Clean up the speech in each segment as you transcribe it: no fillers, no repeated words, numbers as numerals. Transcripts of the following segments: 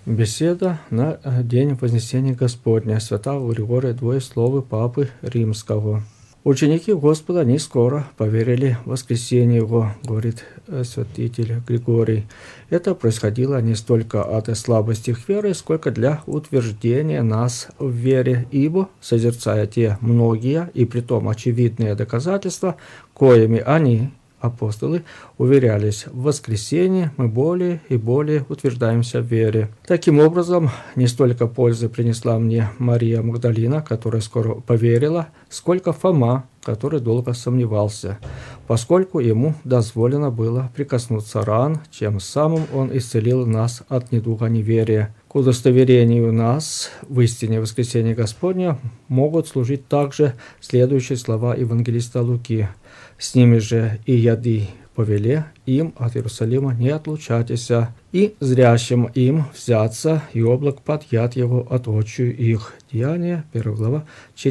Беседа на день Вознесения Господня святого Григория Двоесловы Папы Римского. Ученики Господа не скоро поверили в воскресение Его, говорит святитель Григорий. Это происходило не столько от слабости их веры, сколько для утверждения нас в вере, ибо, созерцая те многие и притом очевидные доказательства, коими они, апостолы, уверялись в воскресении, мы более и более утверждаемся в вере. Таким образом, не столько пользы принесла мне Мария Магдалина, которая скоро поверила, сколько Фома, который долго сомневался, поскольку ему дозволено было прикоснуться ран, чем самым он исцелил нас от недуга неверия. К удостоверению нас в истине воскресения Господня могут служить также следующие слова евангелиста Луки. «С ними же и яды повеле им от Иерусалима не отлучайтесь, и зрящим им взяться, и облак под яд его оточию их». Деяния, 1 глава,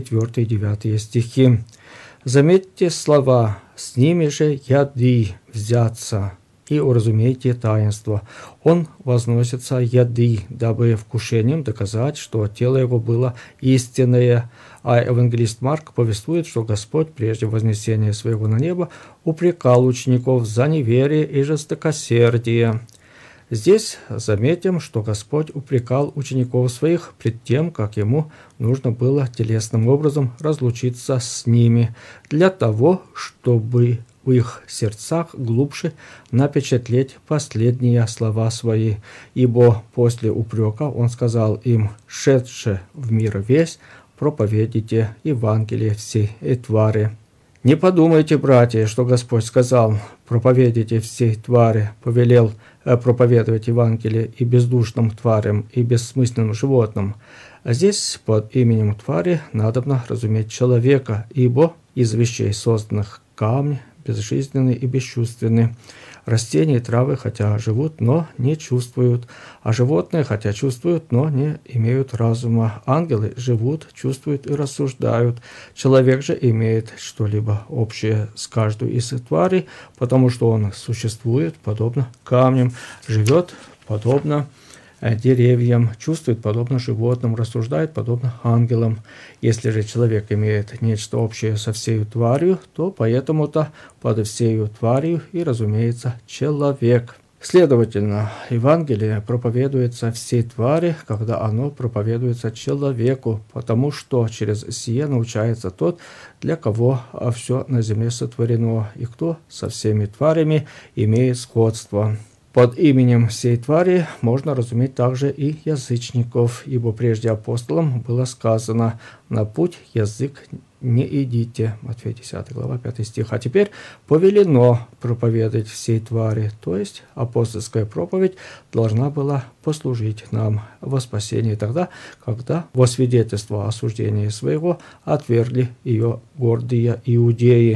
4-9 стихи. Заметьте слова «с ними же яды взяться» и уразумейте таинство. Он возносится яды, дабы вкушением доказать, что тело его было истинное, а евангелист Марк повествует, что Господь прежде вознесения своего на небо упрекал учеников за неверие и жестокосердие. Здесь заметим, что Господь упрекал учеников своих пред тем, как ему нужно было телесным образом разлучиться с ними, для того, чтобы в их сердцах глубже напечатлеть последние слова свои. Ибо после упрека он сказал им: «Шедше в мир весь, проповедуйте Евангелие всей твари». Не подумайте, братья, что Господь сказал: «Проповедуйте всей твари», повелел проповедовать Евангелие и бездушным тварям, и бессмысленным животным. А здесь под именем твари надобно разуметь человека, ибо из вещей созданных камни безжизненны и бесчувственны. Растения и травы хотя живут, но не чувствуют, а животные хотя чувствуют, но не имеют разума. Ангелы живут, чувствуют и рассуждают. Человек же имеет что-либо общее с каждой из тварей, потому что он существует подобно камням, живет подобно деревьям, чувствует подобно животным, рассуждает подобно ангелам. Если же человек имеет нечто общее со всею тварью, то поэтому-то под всею тварью и разумеется человек. Следовательно, Евангелие проповедуется всей твари, когда оно проповедуется человеку, потому что через сие научается тот, для кого все на земле сотворено, и кто со всеми тварями имеет сходство. Под именем всей твари можно разуметь также и язычников, ибо прежде апостолам было сказано: «На путь язык не идите». Матфея 10 глава 5 стих. А теперь повелено проповедовать всей твари, то есть апостольская проповедь должна была послужить нам во спасении тогда, когда во свидетельство осуждения своего отвергли ее гордые иудеи.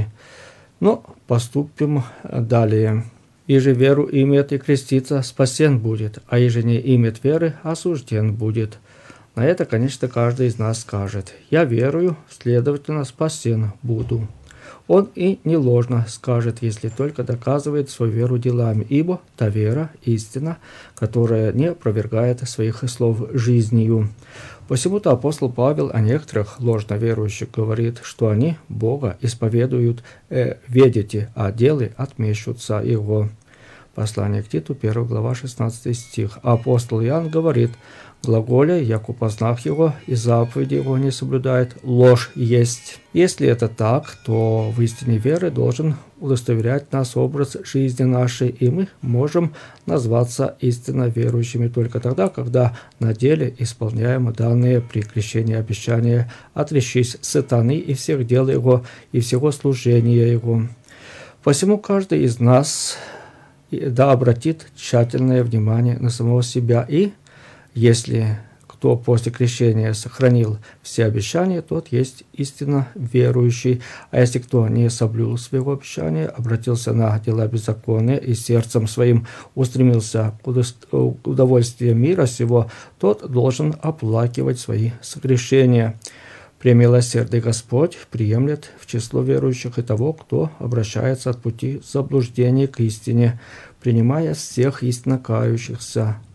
Но поступим далее. «Иже веру имеет и крестится, спасен будет, а иже не имеет веры, осужден будет». На это, конечно, каждый из нас скажет: «Я верую, следовательно, спасен буду». Он и не ложно скажет, если только доказывает свою веру делами, ибо та вера – истина, которая не опровергает своих слов жизнью. Посему-то апостол Павел о некоторых ложно верующих говорит, что они Бога исповедуют «ведите, а делы отмещутся Его». Послание к Титу, 1 глава, 16 стих. А апостол Иоанн говорит: «Глаголя, яко познах его, и заповеди его не соблюдает, ложь есть». Если это так, то в истине веры должен удостоверять нас образ жизни нашей, и мы можем назваться истинно верующими только тогда, когда на деле исполняем данные при крещении обещания: «Отречись сатаны и всех дел его, и всего служения его». Посему каждый из нас да обратит тщательное внимание на самого себя, и если кто после крещения сохранил все обещания, тот есть истинно верующий. А если кто не соблюл своего обещания, обратился на дела беззакония и сердцем своим устремился к удовольствию мира сего, тот должен оплакивать свои согрешения. Премилосердный Господь приемлет в число верующих и того, кто обращается от пути заблуждения к истине, принимая всех истинно кающихся.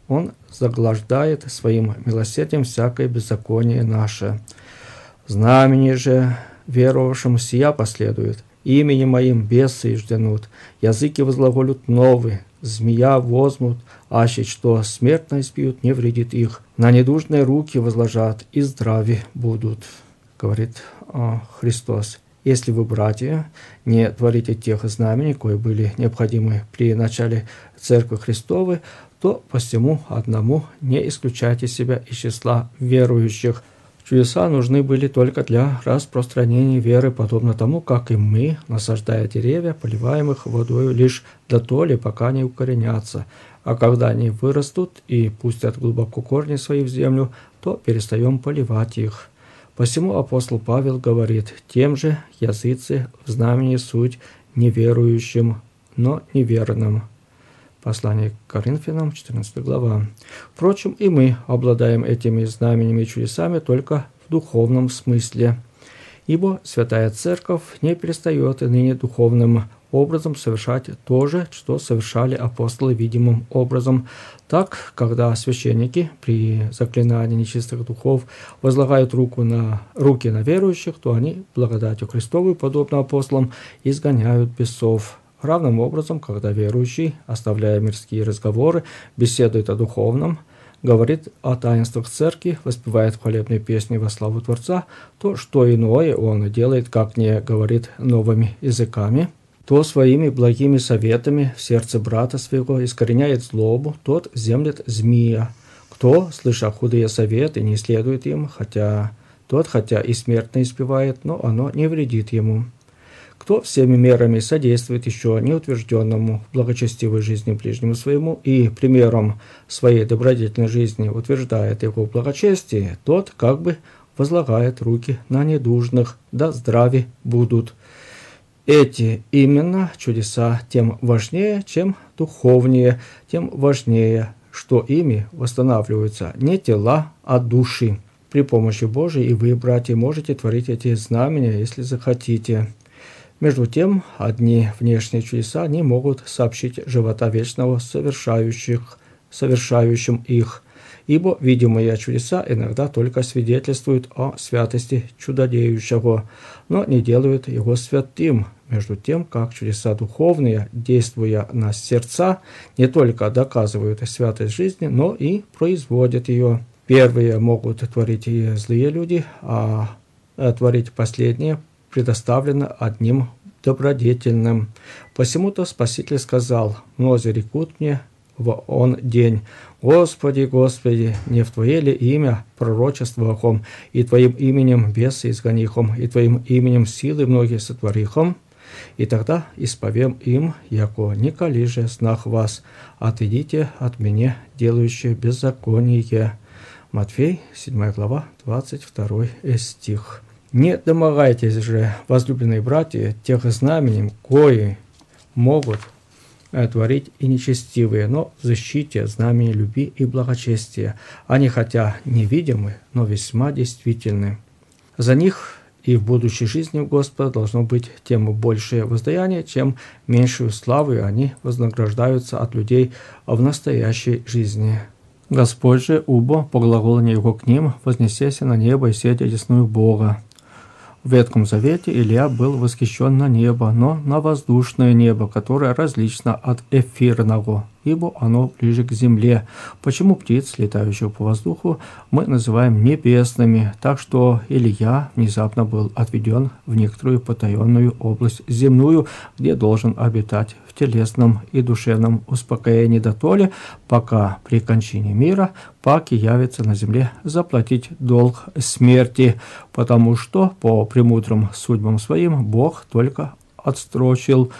Он заглаждает своим милосердием всякое беззаконие наше. Знамение же веровавшим сия последует. Именем моим бесы жденут, языки возглаголют новые, змея возьмут, аще что смертно избьют, не вредит их. На недужные руки возложат, и здрави будут, говорит Христос. Если вы, братья, не творите тех знамений, кои были необходимы при начале Церкви Христовой, то по всему одному не исключайте себя из числа верующих. Чудеса нужны были только для распространения веры, подобно тому, как и мы, насаждая деревья, поливаем их водою лишь дотоле, пока не укоренятся. А когда они вырастут и пустят глубоко корни свои в землю, то перестаем поливать их. Посему апостол Павел говорит: тем же языцы в знамени суть неверующим, но неверным. Послание к Коринфянам, 14 глава. Впрочем, и мы обладаем этими знамениями и чудесами только в духовном смысле. Ибо Святая Церковь не перестает ныне духовным образом совершать то же, что совершали апостолы видимым образом. Так, когда священники при заклинании нечистых духов возлагают руки на верующих, то они благодатью Христовой, подобно апостолам, изгоняют бесов. Равным образом, когда верующий, оставляя мирские разговоры, беседует о духовном, говорит о таинствах церкви, воспевает хвалебные песни во славу Творца, то что иное он делает, как не говорит новыми языками, то своими благими советами в сердце брата своего искореняет злобу, тот землет змея. Кто, слыша худые советы, не следует им, хотя и смертно испевает, но оно не вредит ему. Кто всеми мерами содействует еще неутвержденному в благочестивой жизни ближнему своему и примером своей добродетельной жизни утверждает его в благочестии, тот как бы возлагает руки на недужных, да здрави будут. Эти именно чудеса тем важнее, чем духовнее, тем важнее, что ими восстанавливаются не тела, а души. При помощи Божией и вы, братья, можете творить эти знамения, если захотите. Между тем, одни внешние чудеса не могут сообщить живота вечного совершающим их, ибо видимые чудеса иногда только свидетельствуют о святости чудодеющего, но не делают его святым, между тем, как чудеса духовные, действуя на сердца, не только доказывают святость жизни, но и производят ее. Первые могут творить и злые люди, а творить последние предоставлено одним добродетельным. Посему-то Спаситель сказал: «Мнози рекут мне в он день: Господи, Господи, не в Твое ли имя пророчествовахом, и Твоим именем бесы изгонихом, и Твоим именем силы многие сотворихом? И тогда исповем им, яко николи же снах вас, отойдите от меня, делающие беззаконие». Матфей, 7 глава, 22 стих. Не домогайтесь же, возлюбленные братья, тех знамений, кои могут творить и нечестивые, но в защите знамени любви и благочестия. Они хотя невидимы, но весьма действительны. За них и в будущей жизни у Господа должно быть тем большее воздаяние, чем меньшую славу они вознаграждаются от людей в настоящей жизни. Господь же, убо по глаголанию его к ним, вознесеся на небо и сидя одесную Бога. В Ветхом Завете Илия был восхищен на небо, но на воздушное небо, которое различно от эфирного, ибо оно ближе к земле. Почему птиц, летающих по воздуху, мы называем небесными, так что Илия внезапно был отведен в некоторую потаенную область земную, где должен обитать в телесном и душевном успокоении дотоле, пока при кончине мира паки явится на земле заплатить долг смерти, потому что по премудрым судьбам своим Бог только отстрочил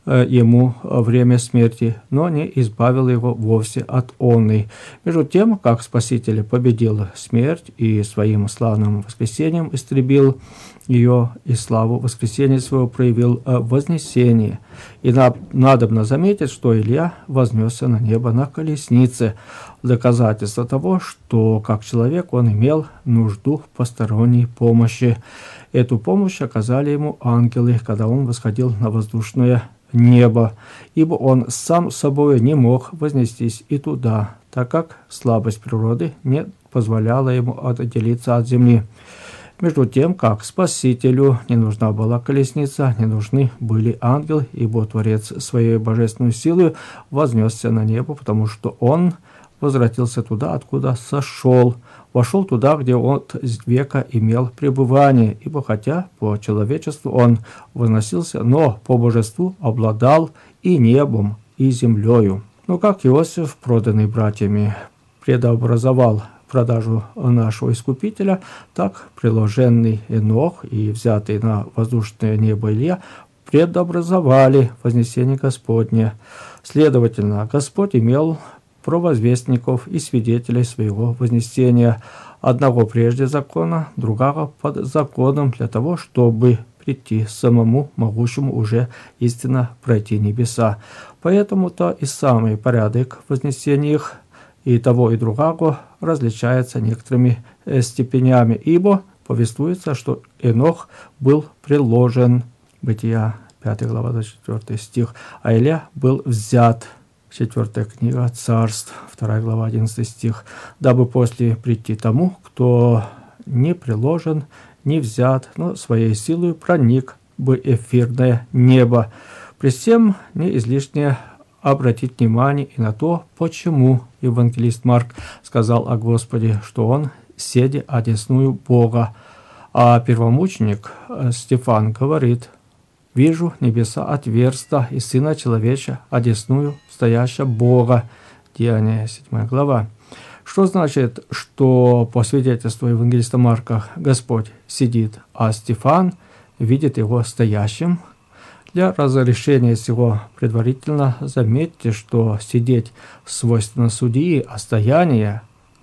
ему время смерти, но не избавил его вовсе от онной. Между тем, как Спаситель победил смерть и своим славным воскресением истребил ее, и славу воскресения своего проявил в вознесении. И надобно заметить, что Илья вознесся на небо на колеснице, доказательство того, что как человек он имел нужду в посторонней помощи. Эту помощь оказали ему ангелы, когда он восходил на воздушное небо, ибо он сам собой не мог вознестись и туда. так как слабость природы не позволяла ему отделиться от земли. Между тем, как Спасителю не нужна была колесница, не нужны были ангелы, ибо Творец своей божественной силой вознесся на небо, потому что Он возвратился туда, откуда сошел, вошел туда, где от века имел пребывание, ибо хотя по человечеству Он возносился, но по божеству обладал и небом, и землею. Но как Иосиф, проданный братьями, предобразовал продажу нашего Искупителя, так приложенный Енох и взятый на воздушное небо Илья предобразовали вознесение Господне. Следовательно, Господь имел провозвестников и свидетелей своего вознесения, одного прежде закона, другого под законом, для того, чтобы прийти самому могущему уже истинно пройти небеса. Поэтому-то и самый порядок вознесения их и того, и другого различается некоторыми степенями, ибо повествуется, что Енох был приложен, Бытия 5 глава 24 стих, а Илья был взят, 4 книга Царств, 2 глава 11 стих, дабы после прийти тому, кто не приложен, не взят, но своей силой проник бы эфирное небо. При всем не излишне обратить внимание и на то, почему евангелист Марк сказал о Господе, что Он седи одесную Бога, а первомученик Стефан говорит: «Вижу небеса отверста, и Сына Человеча одесную стоящего Бога». Деяния 7 глава. Что значит, что по свидетельству евангелиста Марка Господь сидит, а Стефан видит его стоящим? Для разрешения всего предварительно заметьте, что сидеть свойственно судьи, а стояние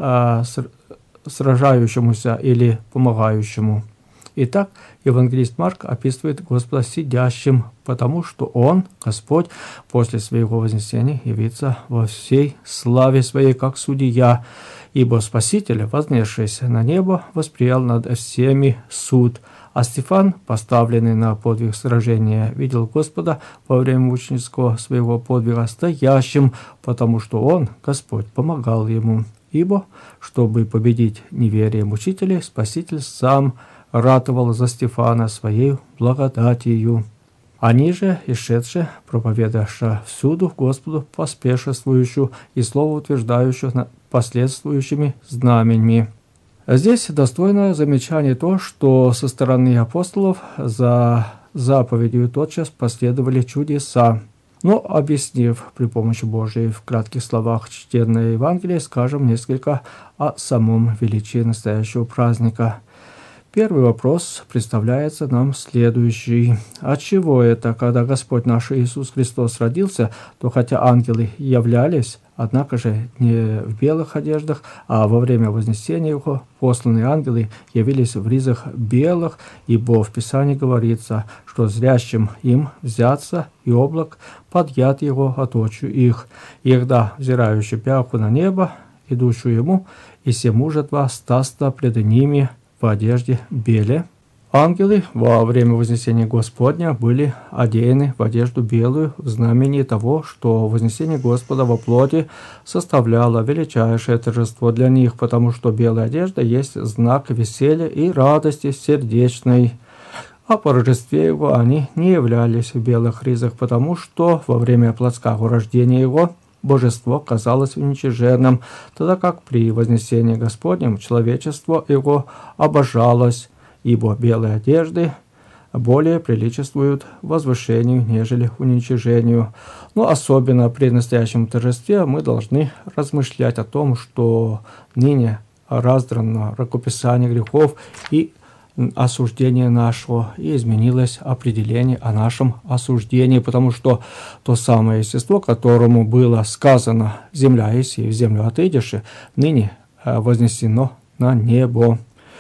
сражающемуся или помогающему. Итак, евангелист Марк описывает Господа сидящим, потому что Он, Господь, после своего вознесения явится во всей славе своей, как судья, ибо Спаситель, вознесшийся на небо, восприял над всеми суд. А Стефан, поставленный на подвиг сражения, видел Господа во время мученического своего подвига стоящим, потому что Он, Господь, помогал ему. Ибо, чтобы победить неверие мучителей, Спаситель сам ратовал за Стефана своей благодатью. Они же, исшедшие, проповедавшие всюду Господу поспешествующую и слово утверждающую последствующими знаменями. Здесь достойно замечания то, что со стороны апостолов за заповедью тотчас последовали чудеса. Но, объяснив при помощи Божией в кратких словах чтенное Евангелие, скажем несколько о самом величии настоящего праздника. Первый вопрос представляется нам следующий. Отчего это, когда Господь наш Иисус Христос родился, то хотя ангелы являлись, однако же не в белых одеждах, а во время вознесения Его посланные ангелы явились в ризах белых, ибо в Писании говорится, что зрящим им взяться, и облак подъят Его от очи их. И когда взирающий пяху на небо, идущую Ему, и се мужа два стаста пред ними, в одежде беле. Ангелы во время вознесения Господня были одеяны в одежду белую в знамение того, что вознесение Господа во плоти составляло величайшее торжество для них, потому что белая одежда есть знак веселья и радости сердечной. А по Рождестве Его они не являлись в белых ризах, потому что во время плотского рождения Его Божество казалось уничиженным, тогда как при вознесении Господнем человечество Его обожалось, ибо белые одежды более приличествуют возвышению, нежели уничижению. Но особенно при настоящем торжестве мы должны размышлять о том, что ныне раздрано рукописание грехов и осуждение нашего, и изменилось определение о нашем осуждении, потому что то самое естество, которому было сказано «земля есть, и в землю отойдешь», ныне вознесено на небо.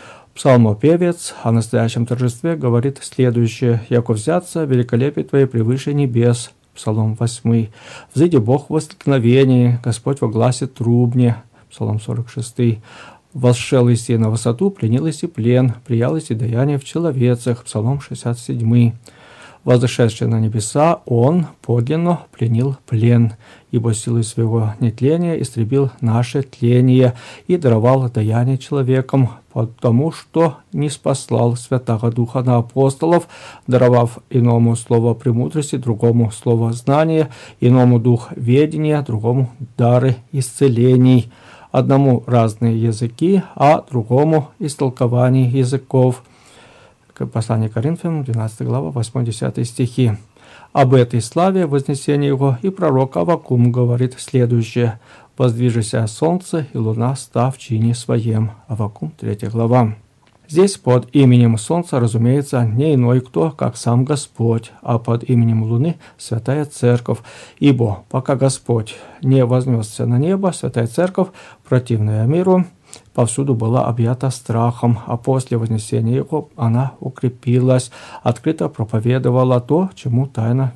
Псалмопевец о настоящем торжестве говорит следующее: «Яко взяться великолепие Твое превыше небес». Псалом 8. «Взыди Бог в воскликновении, Господь во гласе трубне». Псалом 46. «Восшел Иси на высоту, пленил Иси плен, приял Иси даяние в человецах». Псалом 67. Возошедший на небеса, Он подлинно пленил плен, ибо силой своего нетления истребил наше тление и даровал даяние человекам, потому что не спаслал Святого Духа на апостолов, даровав иному слово премудрости, другому слово знания, иному дух ведения, другому дары исцелений, одному разные языки, а другому истолкование языков. Послание Коринфянам, 12 глава, 8-10 стихи. Об этой славе вознесения его и пророк Аввакум говорит следующее: «Воздвижися солнце и луна, став в чине своем». Аввакум, 3 глава. Здесь под именем солнца, разумеется, не иной кто, как сам Господь, а под именем луны – Святая Церковь. Ибо пока Господь не вознесся на небо, Святая Церковь, противная миру, повсюду была объята страхом, а после вознесения его она укрепилась, открыто проповедовала то, чему тайно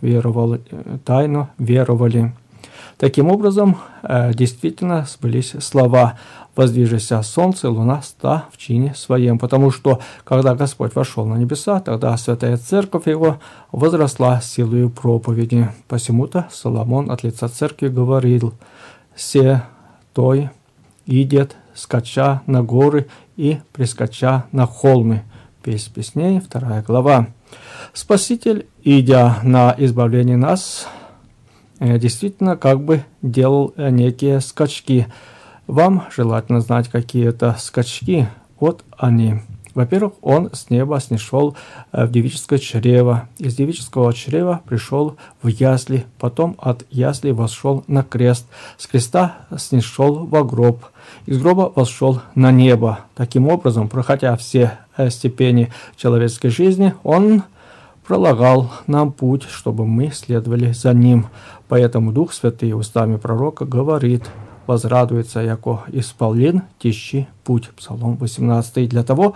веровали. Таким образом, действительно сбылись слова «Воздвижися солнце, луна, ста в чине своем», потому что, когда Господь вошел на небеса, тогда Святая Церковь его возросла силою проповеди. Посему-то Соломон от лица Церкви говорил: «Се той идет, скача на горы и прискача на холмы». Песнь песней, 2 глава. Спаситель, идя на избавление нас, действительно как бы делал некие скачки. Вам желательно знать, какие это скачки. Вот они. Во-первых, он с неба снишел в девическое чрево. Из девического чрева пришел в ясли, потом от ясли вошел на крест. С креста снишел во гроб. Из гроба вошел на небо. Таким образом, проходя все степени человеческой жизни, он пролагал нам путь, чтобы мы следовали за ним. Поэтому Дух Святый устами пророка говорит: «Возрадуется, яко исполнен тищи путь». Псалом 18. Для того,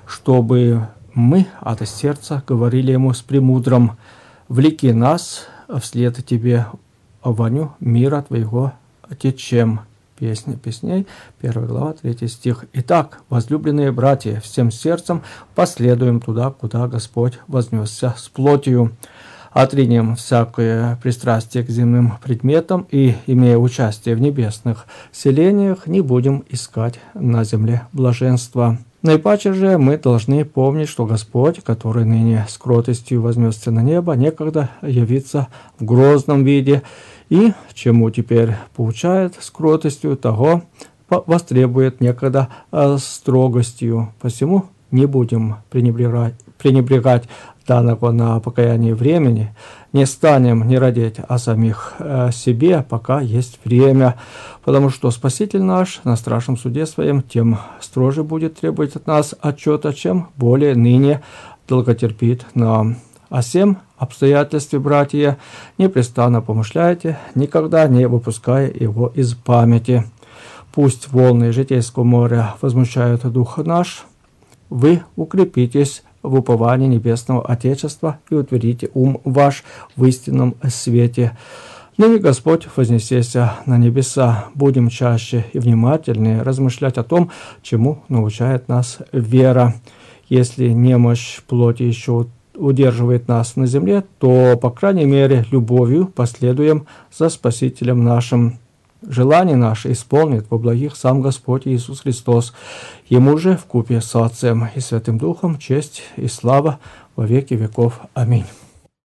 чтобы мы от сердца говорили ему с премудром: «Влеки нас вслед тебе, воню мира твоего течем». Песня песней, 1 глава, 3 стих. Итак, возлюбленные братья, всем сердцем последуем туда, куда Господь вознесся с плотью. Отринем всякое пристрастие к земным предметам и, имея участие в небесных селениях, не будем искать на земле блаженства. Наипаче же мы должны помнить, что Господь, который ныне с кротостью вознесся на небо, некогда явится в грозном виде, и чему теперь поучает с кротостью, того востребует некогда строгостью. Посему не будем пренебрегать данного на покаяние времени, не станем не радеть о самих себе, пока есть время, потому что Спаситель наш на страшном суде своем тем строже будет требовать от нас отчета, чем более ныне долготерпит нам. О сем обстоятельстве, братья, непрестанно помышляйте, никогда не выпуская его из памяти. Пусть волны житейского моря возмущают дух наш, вы укрепитесь в уповании небесного Отечества и утвердите ум ваш в истинном свете. Ныне Господь вознесется на небеса. Будем чаще и внимательнее размышлять о том, чему научает нас вера. Если немощь плоти еще удерживает нас на земле, то, по крайней мере, любовью последуем за Спасителем нашим. Желание наше исполнит во благих сам Господь Иисус Христос. Ему же вкупе с Отцем и Святым Духом честь и слава во веки веков. Аминь.